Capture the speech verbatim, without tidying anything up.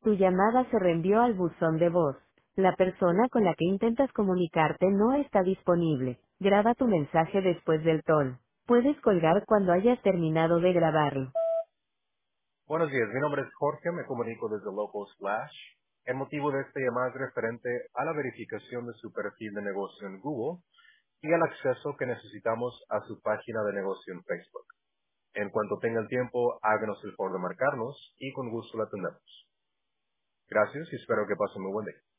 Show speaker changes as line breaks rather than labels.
Tu llamada se reenvió al buzón de voz. La persona con la que intentas comunicarte no está disponible. Graba tu mensaje después del tono. Puedes colgar cuando hayas terminado de grabarlo.
Buenos días, mi nombre es Jorge, me comunico desde Local Slash. El motivo de esta llamada es referente a la verificación de su perfil de negocio en Google y al acceso que necesitamos a su página de negocio en Facebook. En cuanto tenga el tiempo, háganos el favor de marcarnos y con gusto la atendemos. Gracias y espero que pasen muy buen día.